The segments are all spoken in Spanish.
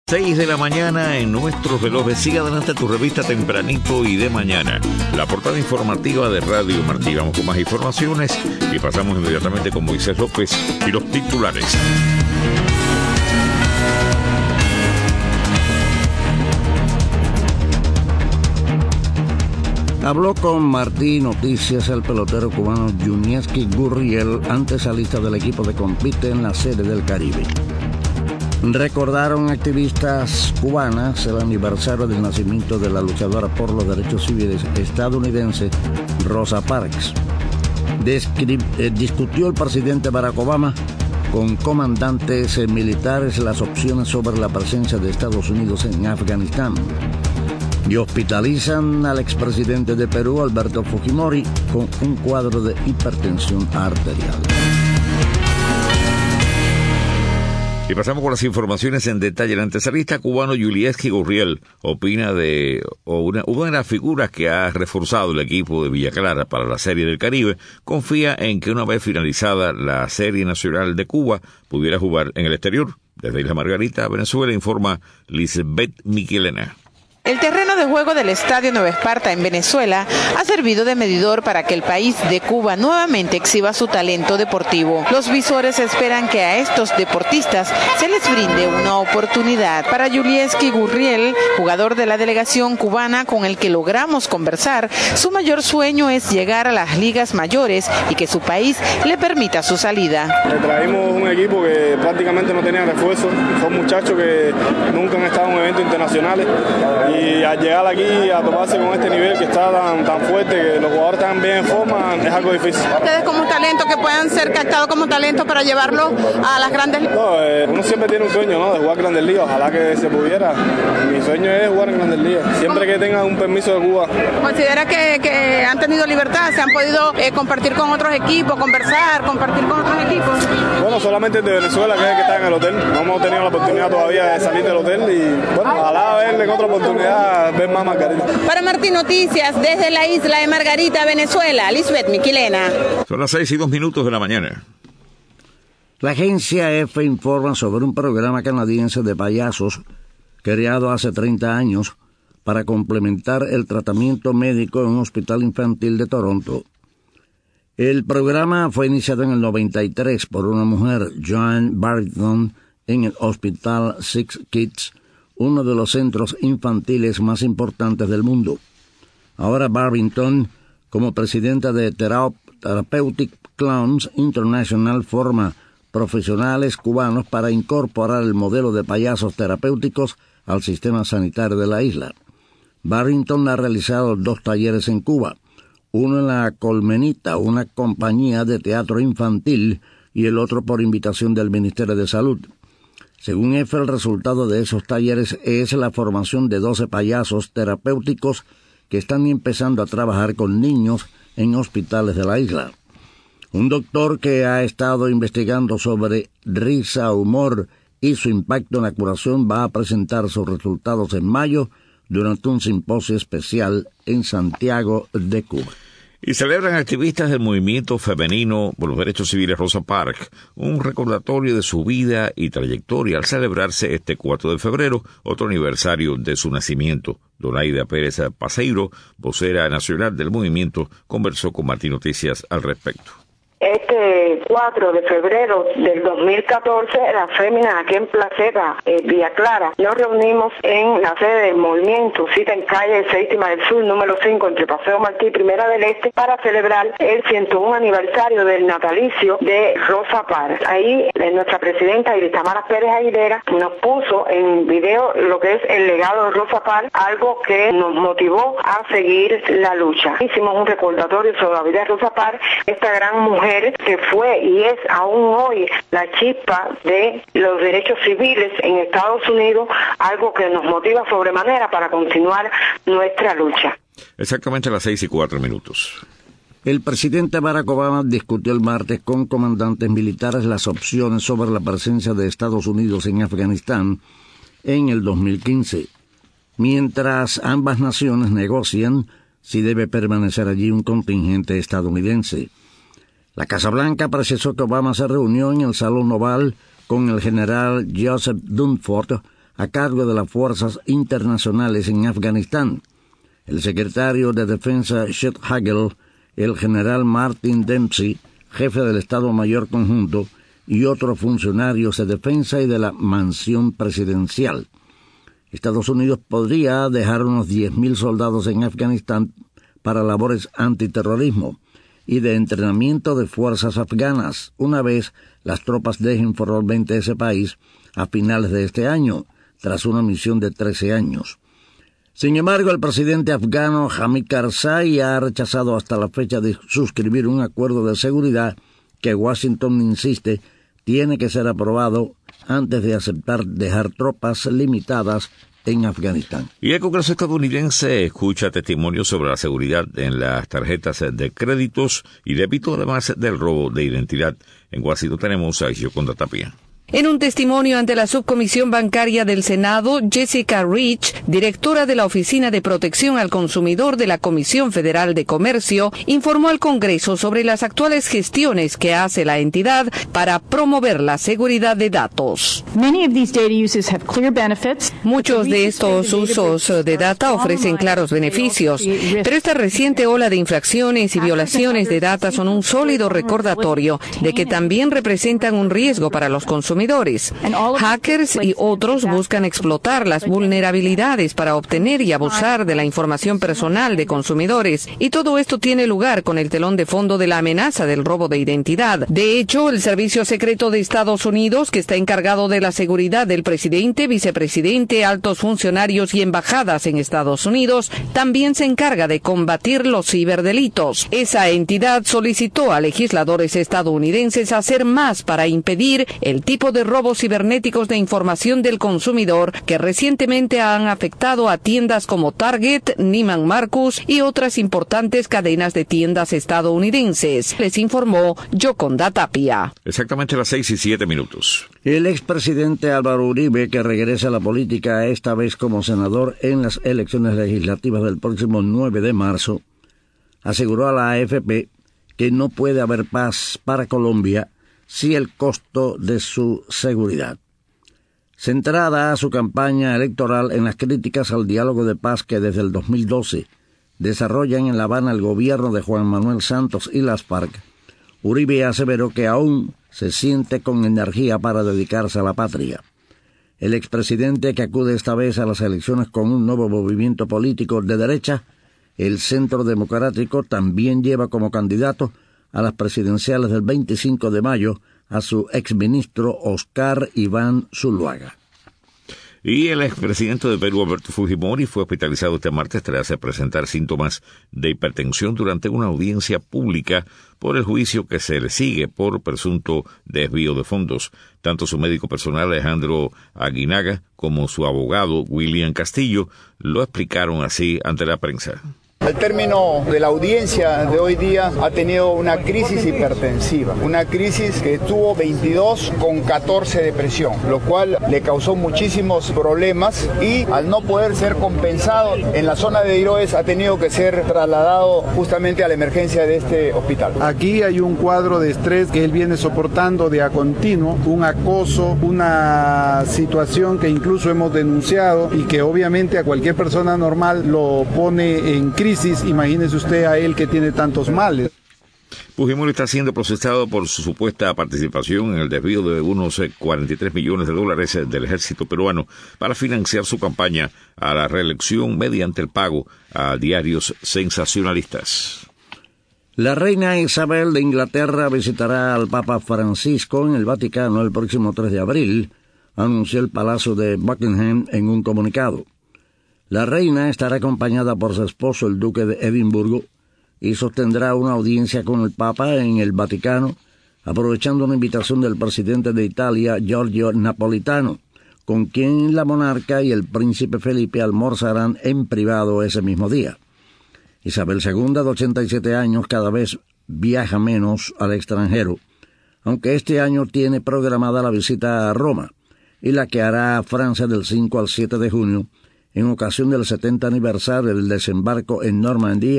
6 de la mañana en nuestros relojes. Sigue adelante tu revista tempranito y de mañana. La portada informativa de Radio Martí. Vamos con más informaciones y pasamos inmediatamente con Moisés López y los titulares. Habló con Martí Noticias el pelotero cubano Yuniesky Gurriel, antesalista del equipo que compite en la Serie del Caribe. Recordaron activistas cubanas el aniversario del nacimiento de la luchadora por los derechos civiles estadounidense Rosa Parks. Discutió el presidente Barack Obama con comandantes militares las opciones sobre la presencia de Estados Unidos en Afganistán. Y hospitalizan al expresidente de Perú, Alberto Fujimori, con un cuadro de hipertensión arterial. Y pasamos con las informaciones en detalle. El antesalista cubano Yuniesky Gurriel opina de una de las figuras que ha reforzado el equipo de Villa Clara para la Serie del Caribe. Confía en que una vez finalizada la Serie Nacional de Cuba pudiera jugar en el exterior. Desde Isla Margarita, Venezuela, informa Lisbeth Miquelena. El terreno de juego del Estadio Nueva Esparta en Venezuela ha servido de medidor para que el país de Cuba nuevamente exhiba su talento deportivo. Los visores esperan que a estos deportistas se les brinde una oportunidad. Para Yuniesky Gurriel, jugador de la delegación cubana con el que logramos conversar, su mayor sueño es llegar a las ligas mayores y que su país le permita su salida. Traímos un equipo que prácticamente no tenía refuerzo, son muchachos que nunca han estado en eventos internacionales. Y al llegar aquí a toparse con este nivel que está tan fuerte, que los jugadores están bien en forma, es algo difícil. ¿Ustedes como un talento que puedan ser captados como talento para llevarlo a las grandes ligas? No, uno siempre tiene un sueño, ¿no?, de jugar Grandes Ligas. Ojalá que se pudiera. Mi sueño es jugar en Grandes Ligas, siempre que tengan un permiso de Cuba. ¿Considera que han tenido libertad, se han podido compartir con otros equipos, compartir con otros equipos? Bueno, solamente de Venezuela, que es el que está en el hotel. No hemos tenido la oportunidad todavía de salir del hotel y, bueno, ojalá verle en otra oportunidad. Ver más Margarita. Para Martí Noticias, desde la isla de Margarita, Venezuela, Lisbeth Miquelena. Son las 6:02 de la mañana. La agencia EFE informa sobre un programa canadiense de payasos creado hace 30 años para complementar el tratamiento médico en un hospital infantil de Toronto. El programa fue iniciado en el 93 por una mujer, Joanne Barrington, en el Hospital Six Kids, uno de los centros infantiles más importantes del mundo. Ahora Barrington, como presidenta de Therapeutic Clowns International, forma profesionales cubanos para incorporar el modelo de payasos terapéuticos al sistema sanitario de la isla. Barrington ha realizado 2 talleres en Cuba, uno en la Colmenita, una compañía de teatro infantil, y el otro por invitación del Ministerio de Salud. Según EFE, el resultado de esos talleres es la formación de 12 payasos terapéuticos que están empezando a trabajar con niños en hospitales de la isla. Un doctor que ha estado investigando sobre risa, humor y su impacto en la curación va a presentar sus resultados en mayo durante un simposio especial en Santiago de Cuba. Y celebran activistas del movimiento femenino por los derechos civiles Rosa Parks un recordatorio de su vida y trayectoria al celebrarse este 4 de febrero, otro aniversario de su nacimiento. Donaida Pérez Paseiro, vocera nacional del movimiento, conversó con Martí Noticias al respecto. Este 4 de febrero del 2014, las féminas aquí en Placeta, Villa Clara, nos reunimos en la sede del movimiento, cita en calle Séptima del Sur, número 5, entre Paseo Martí y Primera del Este, para celebrar el 101 aniversario del natalicio de Rosa Parks. Ahí nuestra presidenta Tamara Pérez Aguilera nos puso en video lo que es el legado de Rosa Parks, algo que nos motivó a seguir la lucha. Hicimos un recordatorio sobre la vida de Rosa Parks, esta gran mujer que fue y es aún hoy la chispa de los derechos civiles en Estados Unidos, algo que nos motiva sobremanera para continuar nuestra lucha. Exactamente a las 6:04. El presidente Barack Obama discutió el martes con comandantes militares las opciones sobre la presencia de Estados Unidos en Afganistán en el 2015, mientras ambas naciones negocian si debe permanecer allí un contingente estadounidense. La Casa Blanca precisó que Obama se reunió en el Salón Oval con el general Joseph Dunford, a cargo de las fuerzas internacionales en Afganistán. El secretario de Defensa Chet Hagel, el general Martin Dempsey, jefe del Estado Mayor Conjunto, y otros funcionarios de defensa y de la mansión presidencial. Estados Unidos podría dejar unos 10.000 soldados en Afganistán para labores antiterrorismo y de entrenamiento de fuerzas afganas, una vez las tropas dejen formalmente ese país a finales de este año, tras una misión de 13 años. Sin embargo, el presidente afgano Hamid Karzai ha rechazado hasta la fecha de suscribir un acuerdo de seguridad que Washington insiste tiene que ser aprobado antes de aceptar dejar tropas limitadas en Afganistán. Y el Congreso estadounidense escucha testimonios sobre la seguridad en las tarjetas de créditos y débito, además del robo de identidad. En Washington tenemos a Gioconda Tapia. En un testimonio ante la Subcomisión Bancaria del Senado, Jessica Rich, directora de la Oficina de Protección al Consumidor de la Comisión Federal de Comercio, informó al Congreso sobre las actuales gestiones que hace la entidad para promover la seguridad de datos. Muchos de estos usos de data ofrecen claros beneficios, pero esta reciente ola de infracciones y violaciones de data son un sólido recordatorio de que también representan un riesgo para los consumidores. Hackers y otros buscan explotar las vulnerabilidades para obtener y abusar de la información personal de consumidores, y todo esto tiene lugar con el telón de fondo de la amenaza del robo de identidad. De hecho, el Servicio Secreto de Estados Unidos, que está encargado de la seguridad del presidente, vicepresidente, altos funcionarios y embajadas en Estados Unidos, también se encarga de combatir los ciberdelitos. Esa entidad solicitó a legisladores estadounidenses hacer más para impedir el tipo de robos cibernéticos de información del consumidor que recientemente han afectado a tiendas como Target, Neiman Marcus y otras importantes cadenas de tiendas estadounidenses. Les informó Gioconda Tapia. Exactamente las 6:07. El expresidente Álvaro Uribe, que regresa a la política esta vez como senador en las elecciones legislativas del próximo 9 de marzo, aseguró a la AFP que no puede haber paz para Colombia si el costo de su seguridad. Centrada a su campaña electoral en las críticas al diálogo de paz que desde el 2012 desarrollan en La Habana el gobierno de Juan Manuel Santos y las FARC, Uribe aseveró que aún se siente con energía para dedicarse a la patria. El expresidente, que acude esta vez a las elecciones con un nuevo movimiento político de derecha, el Centro Democrático, también lleva como candidato a las presidenciales del 25 de mayo a su exministro Oscar Iván Zuluaga. Y el expresidente de Perú, Alberto Fujimori, fue hospitalizado este martes tras presentar síntomas de hipertensión durante una audiencia pública por el juicio que se le sigue por presunto desvío de fondos. Tanto su médico personal, Alejandro Aguinaga, como su abogado, William Castillo, lo explicaron así ante la prensa. Al término de la audiencia de hoy día ha tenido una crisis hipertensiva, una crisis que tuvo 22 con 14 de presión, lo cual le causó muchísimos problemas y al no poder ser compensado en la zona de Iroes ha tenido que ser trasladado justamente a la emergencia de este hospital. Aquí hay un cuadro de estrés que él viene soportando de a continuo, un acoso, una situación que incluso hemos denunciado y que obviamente a cualquier persona normal lo pone en crisis. Imagínese usted a él que tiene tantos males. Fujimori está siendo procesado por su supuesta participación en el desvío de unos 43 millones de dólares del ejército peruano para financiar su campaña a la reelección mediante el pago a diarios sensacionalistas. La reina Isabel de Inglaterra visitará al Papa Francisco en el Vaticano el próximo 3 de abril, anunció el Palacio de Buckingham en un comunicado. La reina estará acompañada por su esposo, el duque de Edimburgo, y sostendrá una audiencia con el Papa en el Vaticano, aprovechando una invitación del presidente de Italia, Giorgio Napolitano, con quien la monarca y el príncipe Felipe almorzarán en privado ese mismo día. Isabel II, de 87 años, cada vez viaja menos al extranjero, aunque este año tiene programada la visita a Roma, y la que hará a Francia del 5 al 7 de junio, en ocasión del 70 aniversario del desembarco en Normandía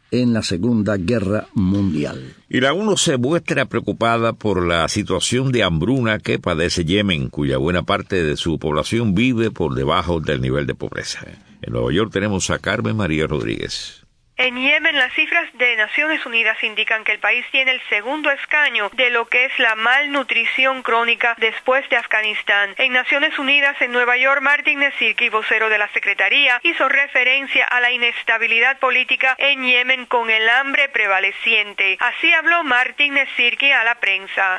en la Segunda Guerra Mundial. Y la ONU se muestra preocupada por la situación de hambruna que padece Yemen, cuya buena parte de su población vive por debajo del nivel de pobreza. En Nueva York tenemos a Carmen María Rodríguez. En Yemen, las cifras de Naciones Unidas indican que el país tiene el segundo escaño de lo que es la malnutrición crónica después de Afganistán. En Naciones Unidas, en Nueva York, Martin Nesirky, vocero de la Secretaría, hizo referencia a la inestabilidad política en Yemen con el hambre prevaleciente. Así habló Martin Nesirky a la prensa.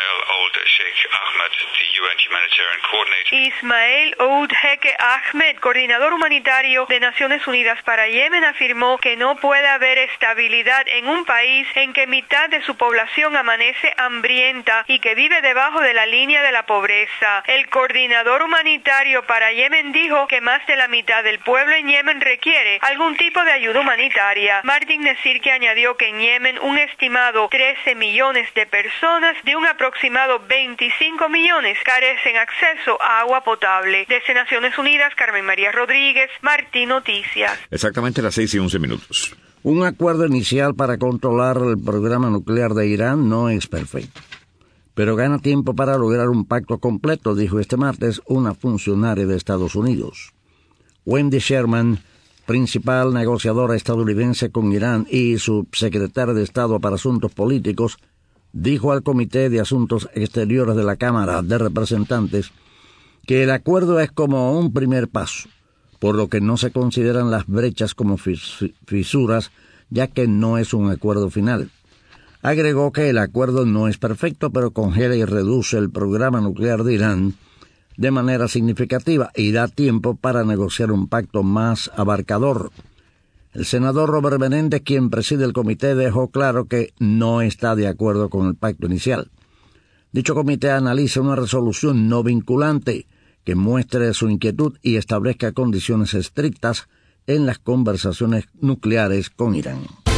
Ismail Oud Sheikh Ahmed, coordinador humanitario de Naciones Unidas para Yemen, afirmó que no puede haber estabilidad en un país en que mitad de su población amanece hambrienta y que vive debajo de la línea de la pobreza. El coordinador humanitario para Yemen dijo que más de la mitad del pueblo en Yemen requiere algún tipo de ayuda humanitaria. Martin Nesirky añadió que en Yemen un estimado 13 millones de personas de un aproximado 25 millones carecen acceso a agua potable. Desde Naciones Unidas, Carmen María Rodríguez, Martí Noticias. Exactamente las 6:11. Un acuerdo inicial para controlar el programa nuclear de Irán no es perfecto, pero gana tiempo para lograr un pacto completo, dijo este martes una funcionaria de Estados Unidos. Wendy Sherman, principal negociadora estadounidense con Irán y subsecretaria de Estado para Asuntos Políticos, dijo al Comité de Asuntos Exteriores de la Cámara de Representantes que el acuerdo es como un primer paso, por lo que no se consideran las brechas como fisuras, ya que no es un acuerdo final. Agregó que el acuerdo no es perfecto, pero congela y reduce el programa nuclear de Irán de manera significativa y da tiempo para negociar un pacto más abarcador. El senador Robert Menéndez, quien preside el comité, dejó claro que no está de acuerdo con el pacto inicial. Dicho comité analiza una resolución no vinculante que muestre su inquietud y establezca condiciones estrictas en las conversaciones nucleares con Irán.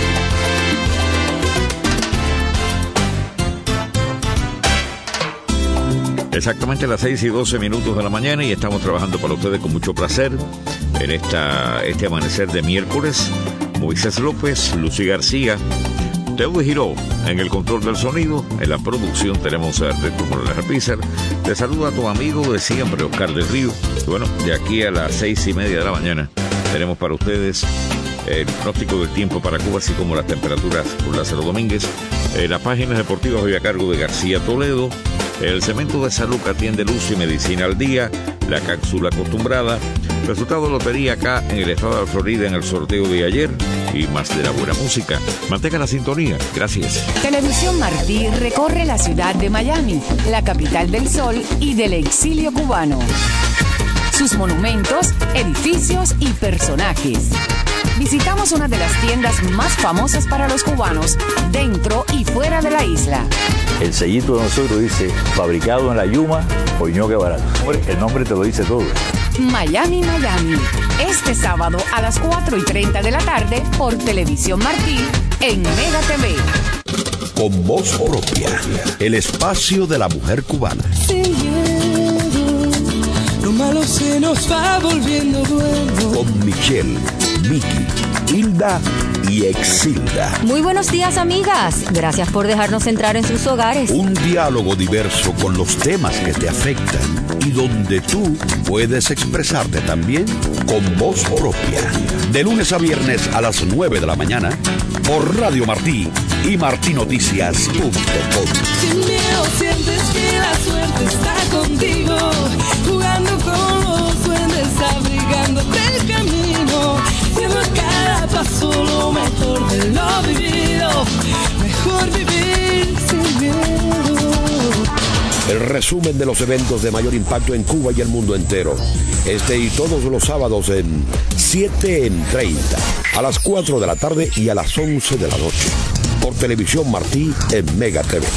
Exactamente las 6:12 de la mañana y estamos trabajando para ustedes con mucho placer en este amanecer de miércoles. Moisés López, Lucy García, Teudo Giró en el control del sonido. En la producción tenemos a Ernesto Morales Pizar. Te saluda a tu amigo de siempre, Oscar del Río. Y bueno, de aquí a las 6:30 de la mañana tenemos para ustedes el pronóstico del tiempo para Cuba, así como las temperaturas por Lázaro Domínguez. La página deportiva hoy a cargo de García Toledo. El cemento de salud que atiende Luz y Medicina al Día. La cápsula acostumbrada. Resultado de lotería acá en el estado de Florida en el sorteo de ayer. Y más de la buena música. Mantenga la sintonía. Gracias. Televisión Martí recorre la ciudad de Miami, la capital del sol y del exilio cubano. Sus monumentos, edificios y personajes. Visitamos una de las tiendas más famosas para los cubanos, dentro y fuera de la isla. El sellito de nosotros dice, fabricado en la Yuma, Oñoque Barato. El nombre te lo dice todo. Miami, Miami. Este sábado a las 4:30 de la tarde por Televisión Martí en Mega TV. Con voz propia, el espacio de la mujer cubana. Lo malo se nos va volviendo bueno. Con Michelle, Vicky, Hilda y Exilda. Muy buenos días, amigas. Gracias por dejarnos entrar en sus hogares. Un diálogo diverso con los temas que te afectan y donde tú puedes expresarte también con voz propia. De lunes a viernes a las 9 de la mañana por Radio Martí y martinoticias.com. Sin miedo sientes que la suerte está contigo, jugando con los duendes, abrigándote el camino, siendo a cada paso lo mejor de lo vivido, mejor vivir sin miedo. El resumen de los eventos de mayor impacto en Cuba y el mundo entero. Este y todos los sábados en 7 en 30, a las 4 de la tarde y a las 11 de la noche. Por Televisión Martí en Mega TV.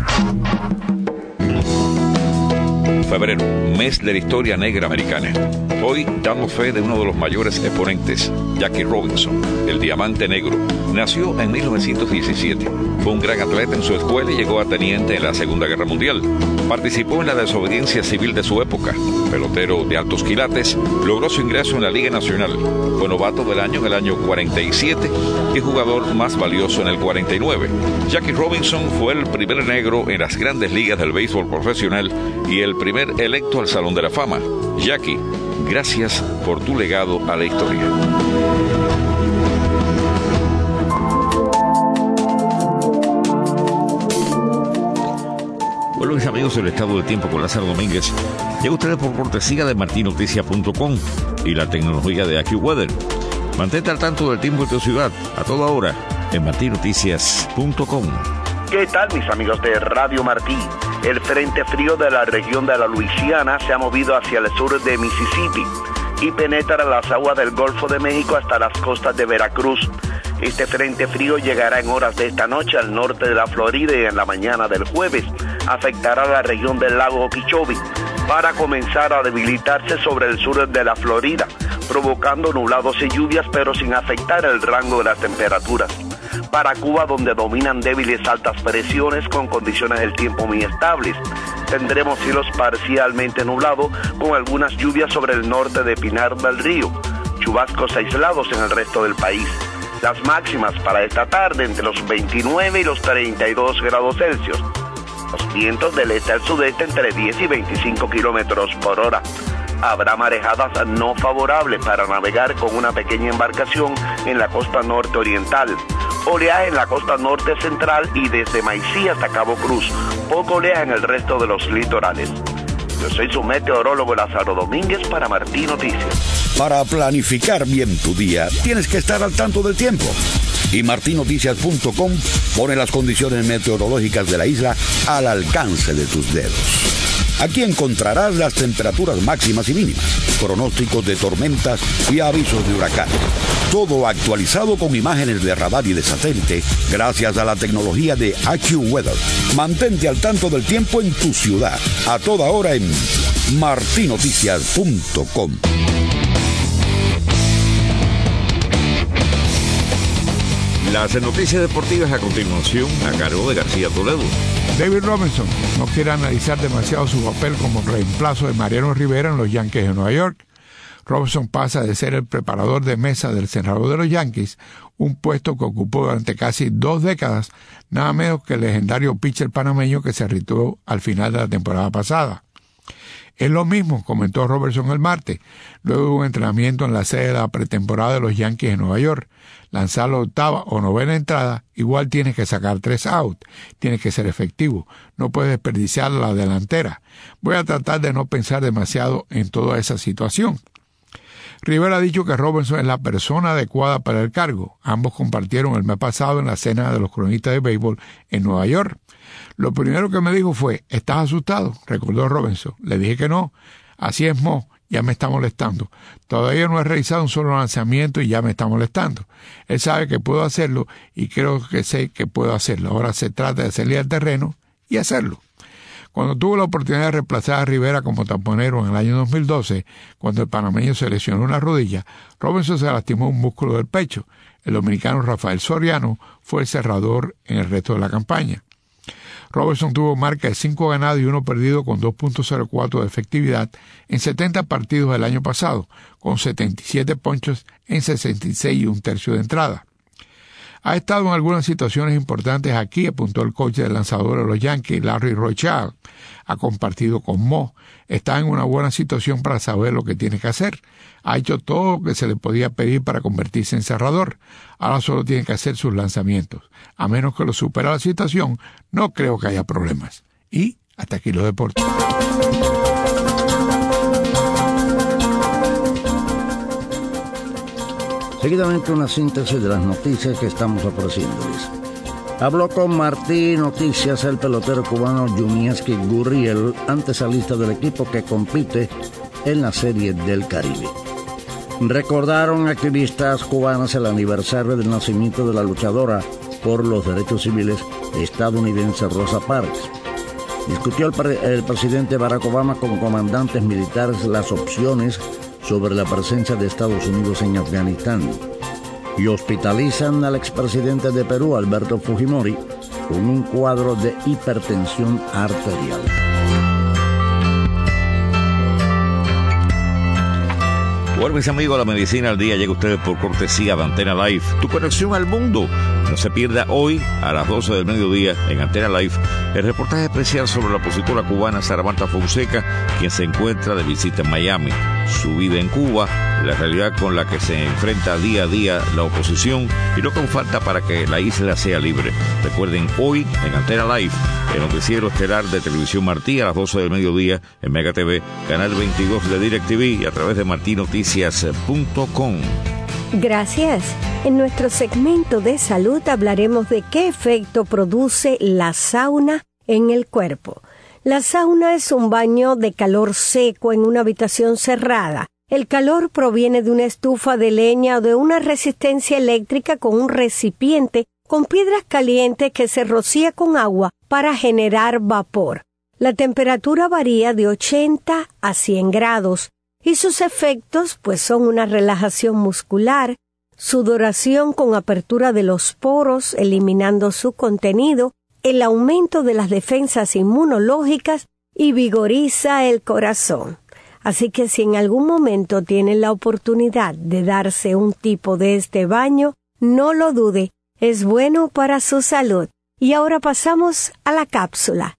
Febrero, mes de la historia negra americana. Hoy damos fe de uno de los mayores exponentes, Jackie Robinson, el diamante negro. Nació en 1917. Fue un gran atleta en su escuela y llegó a teniente en la Segunda Guerra Mundial. Participó en la desobediencia civil de su época. Pelotero de altos quilates, logró su ingreso en la Liga Nacional. Fue novato del año en el año 47 y jugador más valioso en el 49. Jackie Robinson fue el primer negro en las grandes ligas del béisbol profesional y el primer electo al Salón de la Fama. Jackie, gracias por tu legado a la historia. Bueno, mis amigos, el estado del tiempo con Lázaro Domínguez llega a ustedes por cortesía de martinoticias.com y la tecnología de AccuWeather. Mantente al tanto del tiempo de tu ciudad a toda hora en martinoticias.com. ¿Qué tal, mis amigos de Radio Martí? El frente frío de la región de la Luisiana se ha movido hacia el sur de Mississippi y penetra las aguas del Golfo de México hasta las costas de Veracruz. Este frente frío llegará en horas de esta noche al norte de la Florida y en la mañana del jueves afectará la región del lago Okeechobee para comenzar a debilitarse sobre el sur de la Florida, provocando nublados y lluvias, pero sin afectar el rango de las temperaturas. Para Cuba, donde dominan débiles altas presiones con condiciones del tiempo muy estables, tendremos cielos parcialmente nublados con algunas lluvias sobre el norte de Pinar del Río, chubascos aislados en el resto del país. Las máximas para esta tarde entre los 29 y los 32 grados Celsius. Los vientos del este al sudeste entre 10 y 25 kilómetros por hora. Habrá marejadas no favorables para navegar con una pequeña embarcación en la costa norte oriental. Oleaje en la costa norte central y desde Maicí hasta Cabo Cruz. Poco oleaje en el resto de los litorales. Yo soy su meteorólogo Lázaro Domínguez para Martí Noticias. Para planificar bien tu día, tienes que estar al tanto del tiempo. Y martinoticias.com pone las condiciones meteorológicas de la isla al alcance de tus dedos. Aquí encontrarás las temperaturas máximas y mínimas, pronósticos de tormentas y avisos de huracán. Todo actualizado con imágenes de radar y de satélite gracias a la tecnología de AccuWeather. Mantente al tanto del tiempo en tu ciudad, a toda hora en martinoticias.com. Las noticias deportivas a continuación a cargo de García Toledo. David Robinson no quiere analizar demasiado su papel como reemplazo de Mariano Rivera en los Yankees de Nueva York. Robinson pasa de ser el preparador de mesa del cerrador de los Yankees, un puesto que ocupó durante casi 2 décadas, nada menos que el legendario pitcher panameño que se retiró al final de la temporada pasada. Es lo mismo, comentó Robertson el martes, luego de un entrenamiento en la sede de la pretemporada de los Yankees de Nueva York. Lanzar la octava o novena entrada, igual tienes que sacar 3 outs, tienes que ser efectivo, no puedes desperdiciar la delantera. Voy a tratar de no pensar demasiado en toda esa situación. Rivera ha dicho que Robinson es la persona adecuada para el cargo. Ambos compartieron el mes pasado en la cena de los cronistas de béisbol en Nueva York. Lo primero que me dijo fue, ¿estás asustado?, recordó Robinson. Le dije que no. Así es, Mo, ya me está molestando. Todavía no he realizado un solo lanzamiento y ya me está molestando. Él sabe que puedo hacerlo y creo que sé que puedo hacerlo. Ahora se trata de salir al terreno y hacerlo. Cuando tuvo la oportunidad de reemplazar a Rivera como taponero en el año 2012, cuando el panameño se lesionó una rodilla, Robinson se lastimó un músculo del pecho. El dominicano Rafael Soriano fue el cerrador en el resto de la campaña. Robinson tuvo marca de 5 ganados y 1 perdido con 2.04 de efectividad en 70 partidos del año pasado, con 77 ponchos en 66 1/3 de entrada. Ha estado en algunas situaciones importantes aquí, apuntó el coach del lanzador de los Yankees, Larry Rothschild. Ha compartido con Mo. Está en una buena situación para saber lo que tiene que hacer. Ha hecho todo lo que se le podía pedir para convertirse en cerrador. Ahora solo tiene que hacer sus lanzamientos. A menos que lo supere la situación, no creo que haya problemas. Y hasta aquí los deportes. Seguidamente una síntesis de las noticias que estamos ofreciéndoles. Habló con Martí Noticias el pelotero cubano Yuniesky Gurriel, antesalista del equipo que compite en la Serie del Caribe. Recordaron activistas cubanas el aniversario del nacimiento de la luchadora por los derechos civiles estadounidense Rosa Parks. Discutió el presidente Barack Obama con comandantes militares las opciones sobre la presencia de Estados Unidos en Afganistán y hospitalizan al expresidente de Perú, Alberto Fujimori, con un cuadro de hipertensión arterial. Bueno, mis amigos, la medicina al día llega a ustedes por cortesía de Antena Life, tu conexión al mundo. No se pierda hoy a las 12 del mediodía en Antena Life el reportaje especial sobre la opositora cubana Sara Marta Fonseca, quien se encuentra de visita en Miami. Su vida en Cuba, la realidad con la que se enfrenta día a día la oposición y lo que aún falta para que la isla sea libre. Recuerden, hoy en Antena Life, el noticiero estelar de Televisión Martí a las 12 del mediodía en Mega TV, canal 22 de DirecTV y a través de martinoticias.com. Gracias. En nuestro segmento de salud hablaremos de qué efecto produce la sauna en el cuerpo. La sauna es un baño de calor seco en una habitación cerrada. El calor proviene de una estufa de leña o de una resistencia eléctrica con un recipiente con piedras calientes que se rocía con agua para generar vapor. La temperatura varía de 80 a 100 grados y sus efectos pues son una relajación muscular, sudoración con apertura de los poros eliminando su contenido, el aumento de las defensas inmunológicas y vigoriza el corazón. Así que si en algún momento tienen la oportunidad de darse un tipo de este baño, no lo dude, es bueno para su salud. Y ahora pasamos a la cápsula.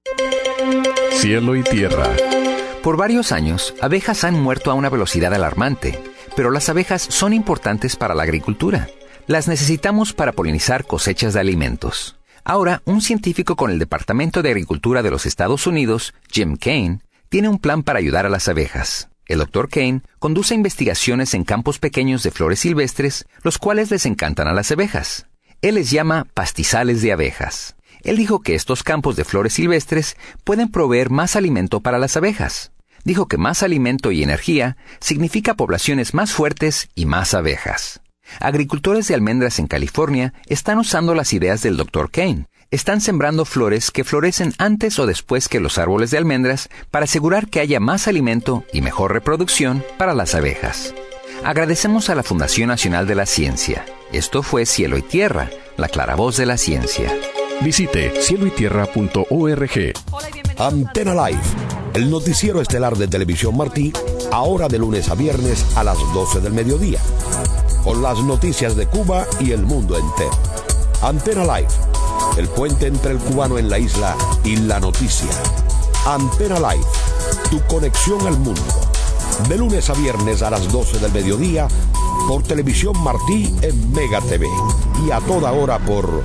Cielo y tierra. Por varios años, abejas han muerto a una velocidad alarmante, pero las abejas son importantes para la agricultura. Las necesitamos para polinizar cosechas de alimentos. Ahora, un científico con el Departamento de Agricultura de los Estados Unidos, Jim Kane, tiene un plan para ayudar a las abejas. El Dr. Kane conduce investigaciones en campos pequeños de flores silvestres, los cuales les encantan a las abejas. Él les llama pastizales de abejas. Él dijo que estos campos de flores silvestres pueden proveer más alimento para las abejas. Dijo que más alimento y energía significa poblaciones más fuertes y más abejas. Agricultores de almendras en California están usando las ideas del Dr. Kane. Están sembrando flores que florecen antes o después que los árboles de almendras para asegurar que haya más alimento y mejor reproducción para las abejas. Agradecemos a la Fundación Nacional de la Ciencia. Esto fue Cielo y Tierra, la claravoz de la ciencia. Visite cieloytierra.org. Antena Life, el noticiero estelar de Televisión Martí, ahora de lunes a viernes a las 12 del mediodía, con las noticias de Cuba y el mundo entero. Antena Life, el puente entre el cubano en la isla y la noticia. Antena Life, tu conexión al mundo. De lunes a viernes a las 12 del mediodía por Televisión Martí en Mega TV y a toda hora por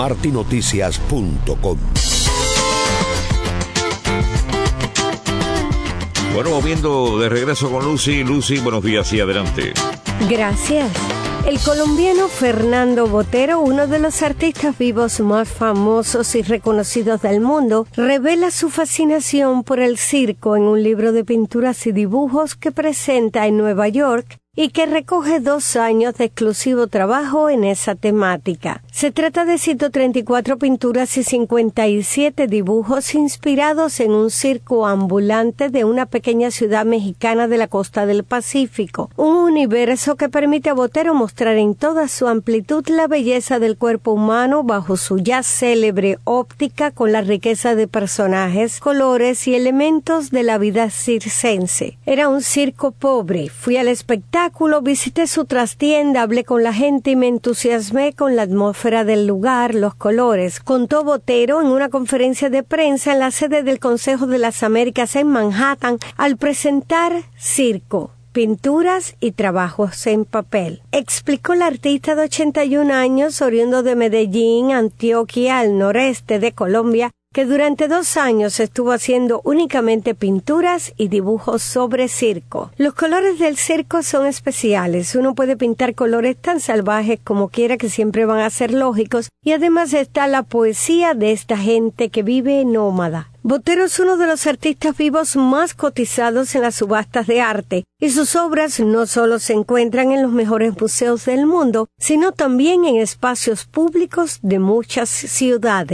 martinoticias.com. Bueno, volviendo de regreso con Lucy. Lucy, buenos días y adelante. Gracias. El colombiano Fernando Botero, uno de los artistas vivos más famosos y reconocidos del mundo, revela su fascinación por el circo en un libro de pinturas y dibujos que presenta en Nueva York y que recoge 2 años de exclusivo trabajo en esa temática. Se trata de 134 pinturas y 57 dibujos inspirados en un circo ambulante de una pequeña ciudad mexicana de la costa del Pacífico, un universo que permite a Botero mostrar en toda su amplitud la belleza del cuerpo humano bajo su ya célebre óptica con la riqueza de personajes, colores y elementos de la vida circense. Era un circo pobre. Fui al espectáculo, visité su trastienda, hablé con la gente y me entusiasmé con la atmósfera del lugar, los colores, contó Botero en una conferencia de prensa en la sede del Consejo de las Américas en Manhattan al presentar Circo, pinturas y trabajos en papel. Explicó el artista de 81 años, oriundo de Medellín, Antioquia, al noreste de Colombia, que durante 2 años estuvo haciendo únicamente pinturas y dibujos sobre circo. Los colores del circo son especiales. Uno puede pintar colores tan salvajes como quiera que siempre van a ser lógicos, y además está la poesía de esta gente que vive nómada. Botero es uno de los artistas vivos más cotizados en las subastas de arte, y sus obras no solo se encuentran en los mejores museos del mundo, sino también en espacios públicos de muchas ciudades.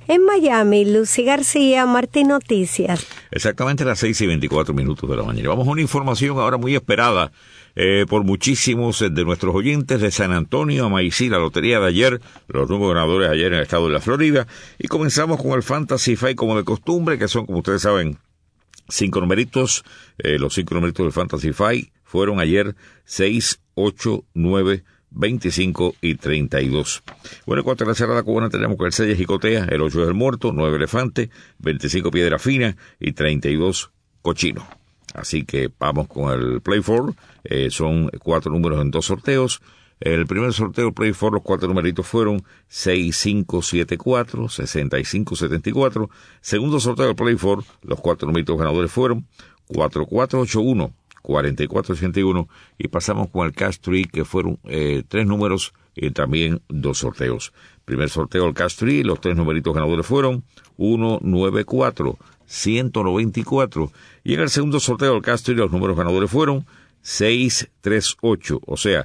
En Miami, Lucy García, Martín Noticias. Exactamente a las 6:24 de la mañana. Vamos a una información ahora muy esperada por muchísimos de nuestros oyentes de San Antonio a Maicí, la lotería de ayer, los nuevos ganadores ayer en el estado de la Florida. Y comenzamos con el Fantasy Fight como de costumbre, que son, como ustedes saben, 5 numeritos. Los 5 numeritos del Fantasy Fight fueron ayer 6, 8, 9, 25 y 32. Bueno, en cuanto a la cerrada cubana tenemos que el 6 es Jicotea, el 8 es el Muerto, 9 Elefante, 25 Piedra Fina y 32 Cochino. Así que vamos con el Play 4, son 4 números en 2 sorteos. El primer sorteo Play 4, los 4 numeritos fueron 6574, 6574. Segundo sorteo del Play 4, los 4 numeritos ganadores fueron 4481, 4481, y pasamos con el Cash Tree, que fueron 3 números y también 2 sorteos. Primer sorteo el Cash Tree, los 3 numeritos ganadores fueron 194, 194, y en el segundo sorteo del Cash Tree los números ganadores fueron 638, o sea,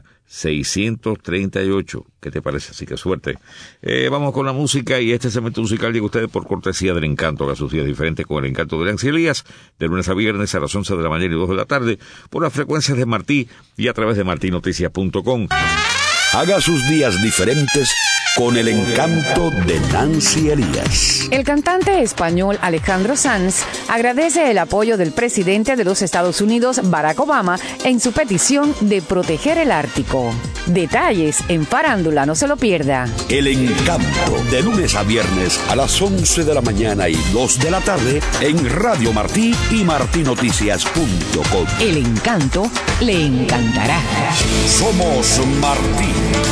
638. ¿Qué te parece? Así que suerte. Vamos con la música, y este segmento musical llega a ustedes por cortesía del Encanto, a sus días diferentes con el Encanto de Nancy Elías, de lunes a viernes a las 11 de la mañana y 2 de la tarde, por las frecuencias de Martí y a través de martinoticias.com. Haga sus días diferentes con el Encanto de Nancy Elías. El cantante español Alejandro Sanz agradece el apoyo del presidente de los Estados Unidos, Barack Obama, en su petición de proteger el Ártico. Detalles en Farándula, no se lo pierda. El Encanto, de lunes a viernes a las 11 de la mañana y 2 de la tarde en Radio Martí y martinoticias.com. El Encanto le encantará. Somos Martí.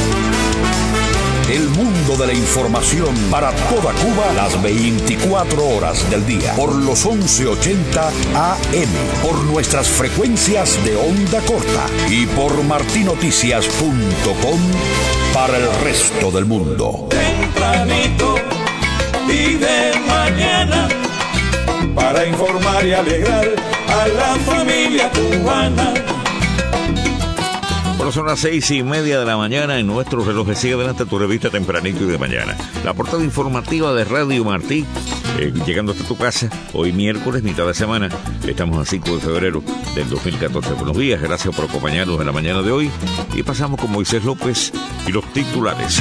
El mundo de la información para toda Cuba las 24 horas del día. Por los 1180 AM. Por nuestras frecuencias de onda corta. Y por martinoticias.com para el resto del mundo. Tempranito y de mañana, para informar y alegrar a la familia cubana. Bueno, son las 6:30 de la mañana en nuestro reloj. Sigue adelante tu revista Tempranito y de mañana. La portada informativa de Radio Martí, llegando hasta tu casa, hoy miércoles, mitad de semana. Estamos a 5 de febrero del 2014. Buenos días, gracias por acompañarnos en la mañana de hoy. Y pasamos con Moisés López y los titulares.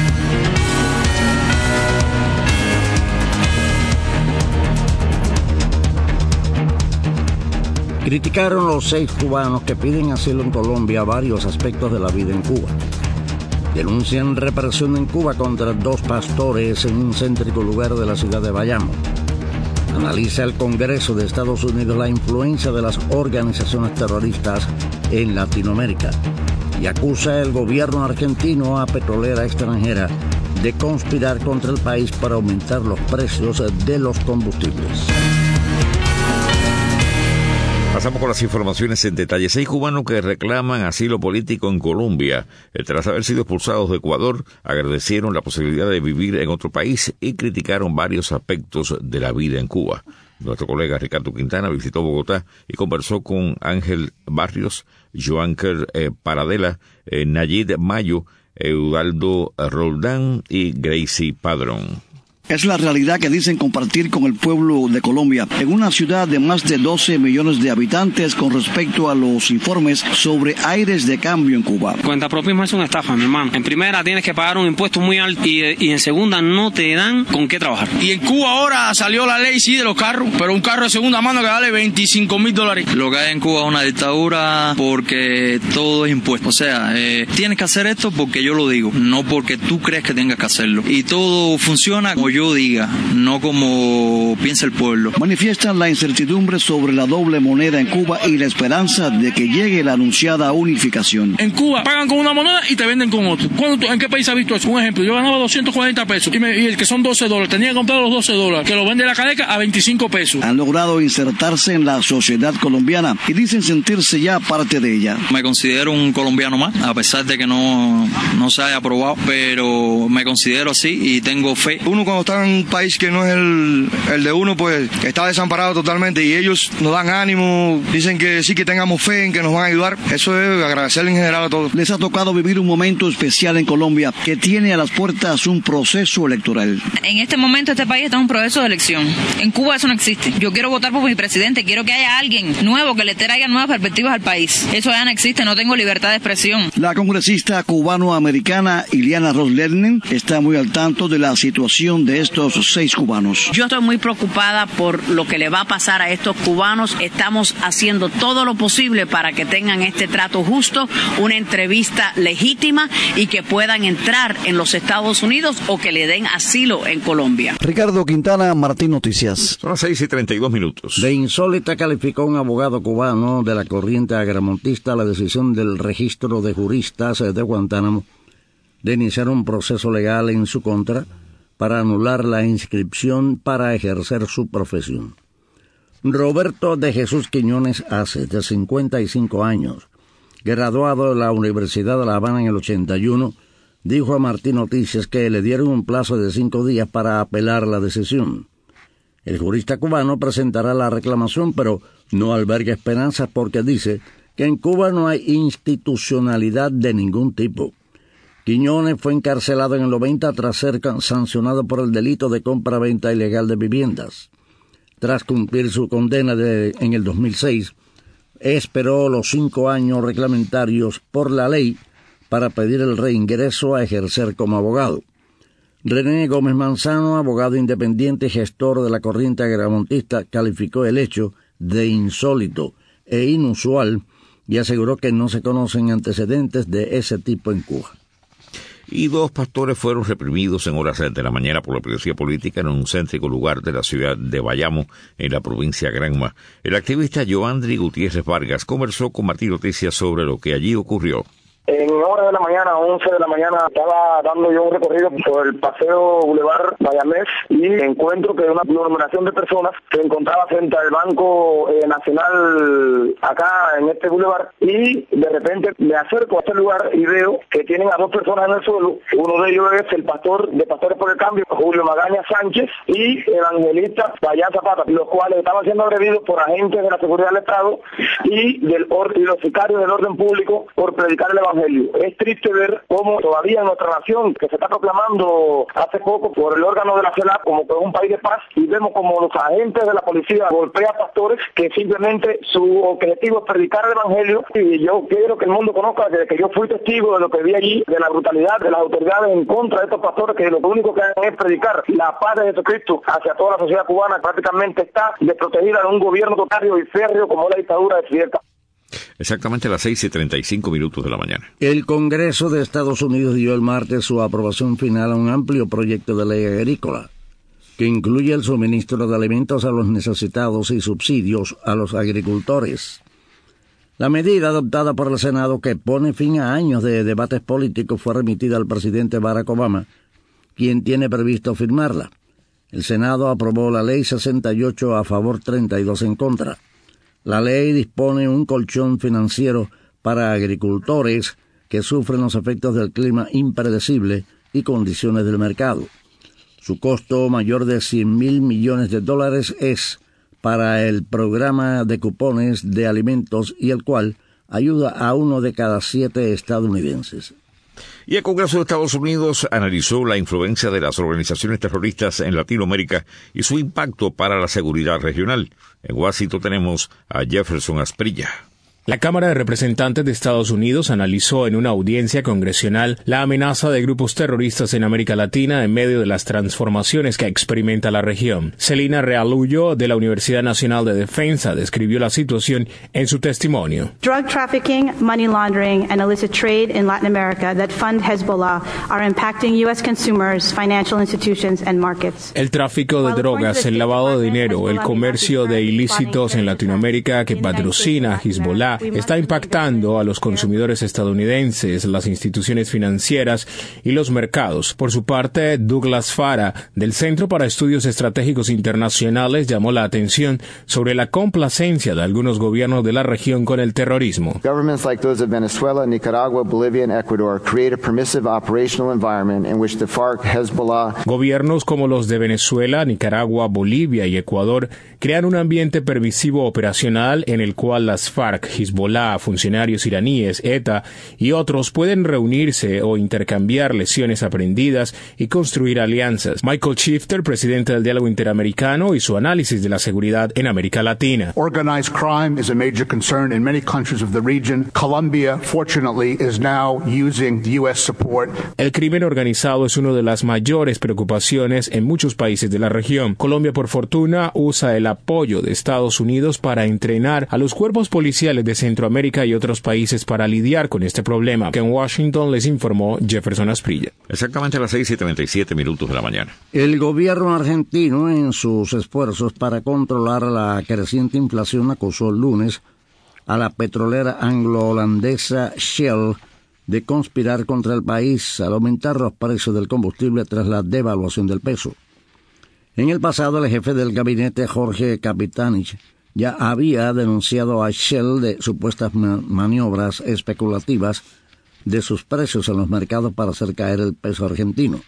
Criticaron los 6 cubanos que piden asilo en Colombia varios aspectos de la vida en Cuba. Denuncian represión en Cuba contra 2 pastores en un céntrico lugar de la ciudad de Bayamo. Analiza el Congreso de Estados Unidos la influencia de las organizaciones terroristas en Latinoamérica y acusa el gobierno argentino a petrolera extranjera de conspirar contra el país para aumentar los precios de los combustibles. Pasamos con las informaciones en detalle. 6 cubanos que reclaman asilo político en Colombia, tras haber sido expulsados de Ecuador, agradecieron la posibilidad de vivir en otro país y criticaron varios aspectos de la vida en Cuba. Nuestro colega Ricardo Quintana visitó Bogotá y conversó con Ángel Barrios, Joanker Paradela, Nayid Mayo, Eudaldo Roldán y Gracie Padrón. Es la realidad que dicen compartir con el pueblo de Colombia en una ciudad de más de 12 millones de habitantes con respecto a los informes sobre aires de cambio en Cuba. Cuenta propia es una estafa, mi hermano. En primera tienes que pagar un impuesto muy alto y en segunda no te dan con qué trabajar. Y en Cuba ahora salió la ley, sí, de los carros, pero un carro de segunda mano que vale $25,000. Lo que hay en Cuba es una dictadura porque todo es impuesto. O sea, tienes que hacer esto porque yo lo digo, no porque tú crees que tengas que hacerlo. Y todo funciona como yo diga, no como piensa el pueblo. Manifiestan la incertidumbre sobre la doble moneda en Cuba y la esperanza de que llegue la anunciada unificación. En Cuba pagan con una moneda y te venden con otra. ¿En qué país has visto eso? Un ejemplo, yo ganaba 240 pesos y el que son $12, tenía que comprar los $12, que lo vende la cadeca a 25 pesos. Han logrado insertarse en la sociedad colombiana y dicen sentirse ya parte de ella. Me considero un colombiano más, a pesar de que no se haya aprobado, pero me considero así y tengo fe. Uno cuando está en un país que no es el de uno, pues está desamparado totalmente, y ellos nos dan ánimo, dicen que sí, que tengamos fe en que nos van a ayudar. Eso es agradecerle en general a todos. Les ha tocado vivir un momento especial en Colombia que tiene a las puertas un proceso electoral. En este momento este país está en un proceso de elección. En Cuba eso no existe. Yo quiero votar por mi presidente, quiero que haya alguien nuevo que le traiga nuevas perspectivas al país. Eso ya no existe, no tengo libertad de expresión. La congresista cubano-americana Ileana Ros-Lehtinen está muy al tanto de la situación de estos 6 cubanos. Yo estoy muy preocupada por lo que le va a pasar a estos cubanos. Estamos haciendo todo lo posible para que tengan este trato justo, una entrevista legítima y que puedan entrar en los Estados Unidos o que le den asilo en Colombia. Ricardo Quintana, Martín Noticias. Son las 6:32. De insólita calificó un abogado cubano de la corriente agramontista la decisión del registro de juristas de Guantánamo de iniciar un proceso legal en su contra para anular la inscripción para ejercer su profesión. Roberto de Jesús Quiñones Ace, de 55 años, graduado de la Universidad de La Habana en el 81, dijo a Martín Noticias que le dieron un plazo de 5 días para apelar la decisión. El jurista cubano presentará la reclamación, pero no alberga esperanzas porque dice que en Cuba no hay institucionalidad de ningún tipo. Quiñones fue encarcelado en el 90 tras ser sancionado por el delito de compra-venta ilegal de viviendas. Tras cumplir su condena en el 2006, esperó los 5 años reglamentarios por la ley para pedir el reingreso a ejercer como abogado. René Gómez Manzano, abogado independiente y gestor de la corriente agramontista, calificó el hecho de insólito e inusual y aseguró que no se conocen antecedentes de ese tipo en Cuba. Y 2 pastores fueron reprimidos en horas de la mañana por la policía política en un céntrico lugar de la ciudad de Bayamo, en la provincia de Granma. El activista Joandri Gutiérrez Vargas conversó con Martín Noticias sobre lo que allí ocurrió. En horas de la mañana, 11 de la mañana, estaba dando yo un recorrido por el paseo Boulevard Bayamés y encuentro que una aglomeración de personas se encontraba frente al Banco Nacional acá en este boulevard, y de repente me acerco a este lugar y veo que tienen a 2 personas en el suelo. Uno de ellos es el pastor de Pastores por el Cambio, Julio Magaña Sánchez, y evangelista Payán Zapata, los cuales estaban siendo agredidos por agentes de la seguridad del Estado y los sicarios del orden público por predicar el evangelio. Es triste ver cómo todavía en nuestra nación, que se está proclamando hace poco por el órgano de la CELAC como un país de paz, y vemos como los agentes de la policía golpean a pastores que simplemente su objetivo es predicar el evangelio. Y yo quiero que el mundo conozca que yo fui testigo de lo que vi allí, de la brutalidad de las autoridades en contra de estos pastores, que lo único que hacen es predicar la paz de Jesucristo hacia toda la sociedad cubana, que prácticamente está desprotegida de un gobierno totalitario y férreo como la dictadura de Fidel Castro. Exactamente a las 6:35 de la mañana. El Congreso de Estados Unidos dio el martes su aprobación final a un amplio proyecto de ley agrícola que incluye el suministro de alimentos a los necesitados y subsidios a los agricultores. La medida adoptada por el Senado, que pone fin a años de debates políticos, fue remitida al presidente Barack Obama, quien tiene previsto firmarla. El Senado aprobó la ley 68 a favor, 32 en contra. La ley dispone un colchón financiero para agricultores que sufren los efectos del clima impredecible y condiciones del mercado. Su costo mayor de $100,000 millones es para el programa de cupones de alimentos, y el cual ayuda a 1 de cada 7 estadounidenses. Y el Congreso de Estados Unidos analizó la influencia de las organizaciones terroristas en Latinoamérica y su impacto para la seguridad regional. En Washington tenemos a Jefferson Asprilla. La Cámara de Representantes de Estados Unidos analizó en una audiencia congresional la amenaza de grupos terroristas en América Latina en medio de las transformaciones que experimenta la región. Celina Realullo, de la Universidad Nacional de Defensa, describió la situación en su testimonio. Drug trafficking, money laundering, and illicit trade in Latin America that fund Hezbollah are impacting U.S. consumers, financial institutions, and markets. El tráfico de drogas, el lavado de dinero, el comercio de ilícitos en Latinoamérica que patrocina Hezbollah guerra está impactando a los consumidores estadounidenses, las instituciones financieras y los mercados. Por su parte, Douglas Fara, del Centro para Estudios Estratégicos Internacionales, llamó la atención sobre la complacencia de algunos gobiernos de la región con el terrorismo. Governments like those of Venezuela, Nicaragua, Bolivia and Ecuador create a permissive operational environment in which the FARC, Hezbollah. Gobiernos como los de Venezuela, Nicaragua, Bolivia y Ecuador crean un ambiente permisivo operacional en el cual las FARC, Hezbollah, funcionarios iraníes, ETA y otros pueden reunirse o intercambiar lecciones aprendidas y construir alianzas. Michael Shifter, presidente del Diálogo Interamericano, y su análisis de la seguridad en América Latina. Organized crime is a major concern in many countries of the region. Colombia, fortunately, is now using the U.S. support. El crimen organizado es una de las mayores preocupaciones en muchos países de la región. Colombia, por fortuna, usa el apoyo de Estados Unidos para entrenar a los cuerpos policiales de Centroamérica y otros países para lidiar con este problema. Que en Washington les informó Jefferson Asprilla. Exactamente a las 6:37 de la mañana. El gobierno argentino, en sus esfuerzos para controlar la creciente inflación, acusó el lunes a la petrolera anglo-holandesa Shell de conspirar contra el país al aumentar los precios del combustible tras la devaluación del peso. En el pasado, el jefe del gabinete, Jorge Capitanich, ya había denunciado a Shell de supuestas maniobras especulativas de sus precios en los mercados para hacer caer el peso argentino.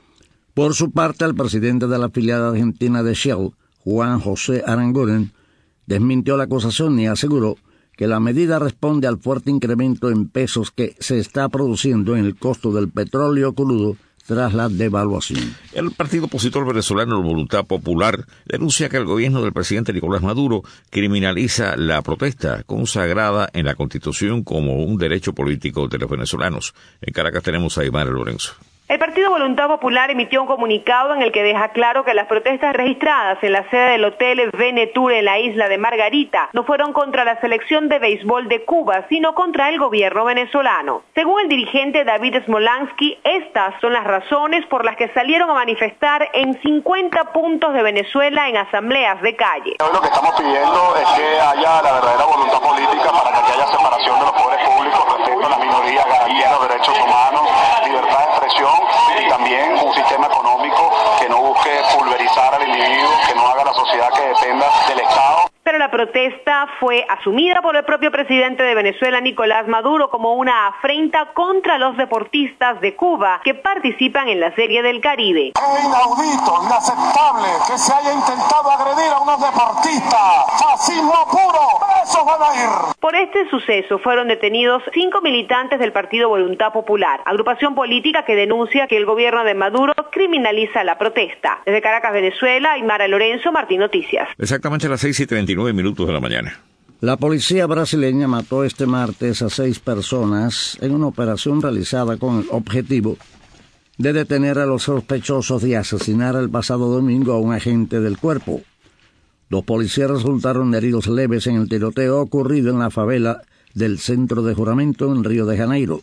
Por su parte, el presidente de la filial argentina de Shell, Juan José Aranguren, desmintió la acusación y aseguró que la medida responde al fuerte incremento en pesos que se está produciendo en el costo del petróleo crudo tras la devaluación. El partido opositor venezolano Voluntad Popular denuncia que el gobierno del presidente Nicolás Maduro criminaliza la protesta consagrada en la Constitución como un derecho político de los venezolanos. En Caracas tenemos a Aymara Lorenzo. El Partido Voluntad Popular emitió un comunicado en el que deja claro que las protestas registradas en la sede del Hotel Venetur en la isla de Margarita no fueron contra la selección de béisbol de Cuba, sino contra el gobierno venezolano. Según el dirigente David Smolansky, estas son las razones por las que salieron a manifestar en 50 puntos de Venezuela en asambleas de calle. Hoy lo que estamos pidiendo es que haya la verdadera voluntad política para que haya separación de los poderes públicos, respeto a las minorías, garantía de los derechos humanos, libertad de expresión y también un sistema económico que no busque pulverizar al individuo, que no haga la sociedad que dependa del Estado. Pero la protesta fue asumida por el propio presidente de Venezuela, Nicolás Maduro, como una afrenta contra los deportistas de Cuba que participan en la Serie del Caribe. Es inaudito, inaceptable que se haya intentado agredir a unos deportistas. ¡Fascismo puro! ¡Esos van a ir! Por este suceso fueron detenidos 5 militantes del Partido Voluntad Popular, agrupación política que denuncia que el gobierno de Maduro criminaliza la protesta. Desde Caracas, Venezuela, Aymara Lorenzo, Martín Noticias. Exactamente a las 6:39 de la mañana. La policía brasileña mató este martes a 6 personas en una operación realizada con el objetivo de detener a los sospechosos de asesinar el pasado domingo a un agente del cuerpo. Los policías resultaron heridos leves en el tiroteo ocurrido en la favela del Centro de Juramento en Río de Janeiro.